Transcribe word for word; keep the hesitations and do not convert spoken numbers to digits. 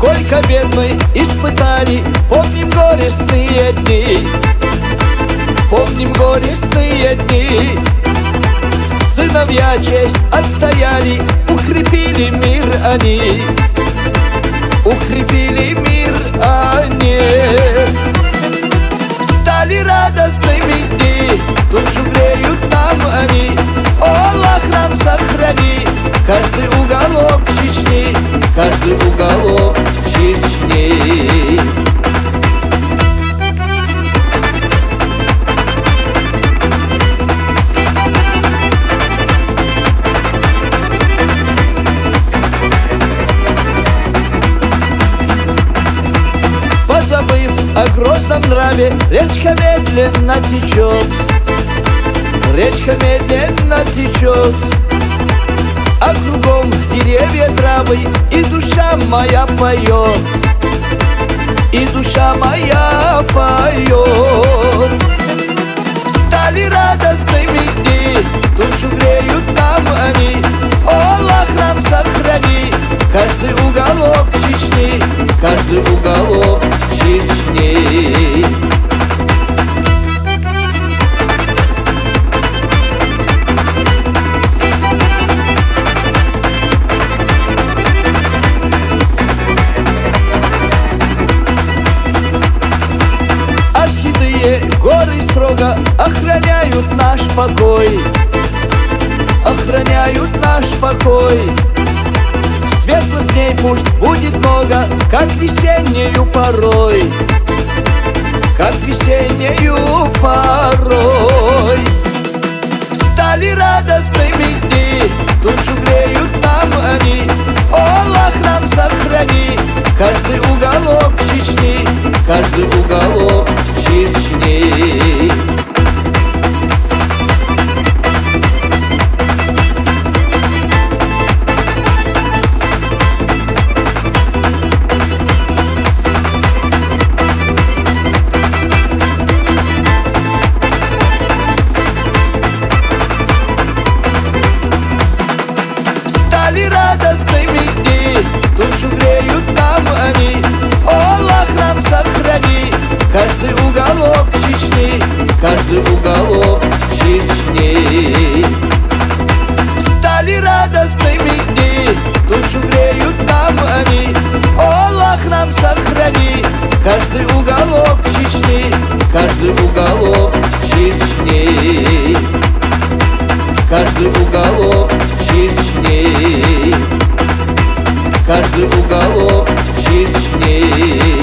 Сколько бед мы испытали, помним горестные дни, помним горестные дни. Сыновья честь отстояли, укрепили мир они, укрепили мир они. Стали радостными дни, душу греют нам они. О, Аллах, нам сохрани каждый уголок Чечни, каждый уголок Чечни. Позабыв о грозном нраве, речка медленно течет, речка медленно течет, а кругом деревья, травы, и душа моя поет, и душа моя поет. Стали радостными дни, душу греют нам они. О, Аллах, нам сохрани каждый уголок Чечни, каждый уголок Чечни. А седые горы строго охраняют наш покой, охраняют наш покой. Светлых дней пусть будет много, как весеннюю порой, как весеннюю порой. Стали радостными дни, душу греют нам они. О, Аллах, нам сохрани каждый уголок Чечни, каждый уголок Чечни. Стали радостными дни, душу греют нам они. О, Аллах, нам сохрани каждый уголок Чечни, каждый уголок Чечни. Стали радостными дни, душу греют нам они. О, Аллах, нам сохрани каждый уголок Чечни, каждый уголок Чечни, каждый уголок Чечни, каждый уголок Чечни.